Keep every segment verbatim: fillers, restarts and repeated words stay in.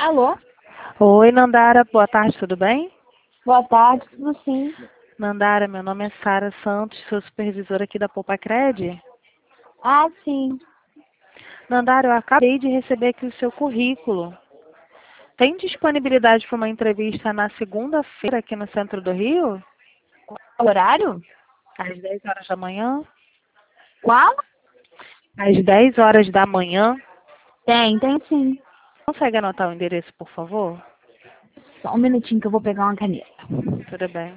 Alô? Oi, Nandara, boa tarde, tudo bem? Boa tarde, tudo sim. Nandara, meu nome é Sara Santos, sou supervisora aqui da Poupacred. Ah, sim. Nandara, eu acabei de receber aqui o seu currículo. Tem disponibilidade para uma entrevista na segunda-feira aqui no centro do Rio? Horário? Às dez horas da manhã? Qual? Às dez horas da manhã? Tem, tem sim. Consegue anotar o endereço, por favor? Só um minutinho que eu vou pegar uma caneta. Tudo bem.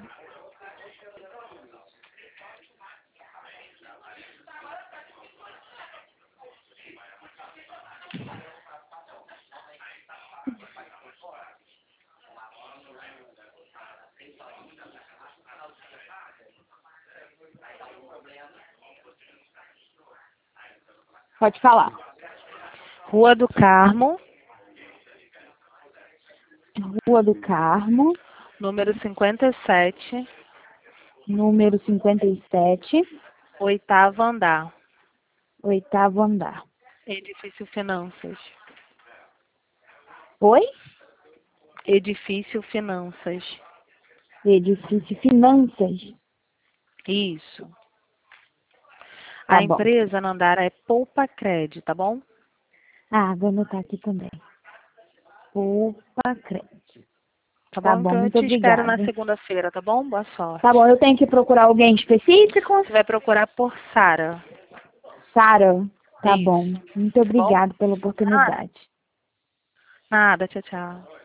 Pode falar. Rua do Carmo, Rua do Carmo, número cinquenta e sete, número cinquenta e sete, oitavo andar. oitavo andar. Edifício Finanças. Oi? Edifício Finanças. Edifício Finanças. Isso. Tá A bom. empresa, Nandara, é Poupacred, tá bom? Ah, vou anotar aqui também. Opa, crédito. Tá Tá bom? bom, Então eu muito te espero na obrigada. segunda-feira, tá bom? Boa Tá sorte. bom, eu tenho que procurar alguém específico? Você vai procurar por Sara. Sara. Tá bom. Isso. Muito Tá bom? obrigada pela Nada. oportunidade. Nada. Tchau, tchau.